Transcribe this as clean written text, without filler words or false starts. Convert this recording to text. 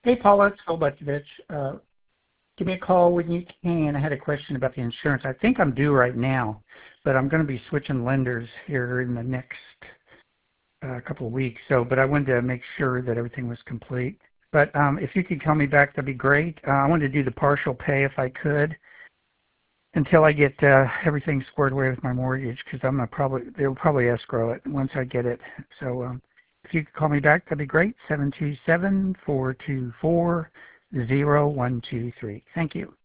Hey, Paula, it's Phil Butkovich. Give me a call when you can. I had a question about the insurance. I think I'm due right now, but I'm going to be switching lenders here in the next couple of weeks. But I wanted to make sure that everything was complete. But if you could call me back, that'd be great. I wanted to do the partial pay if I could until I get everything squared away with my mortgage, because they'll probably escrow it once I get it. So if you could call me back, that'd be great. 727-424-0123. Thank you.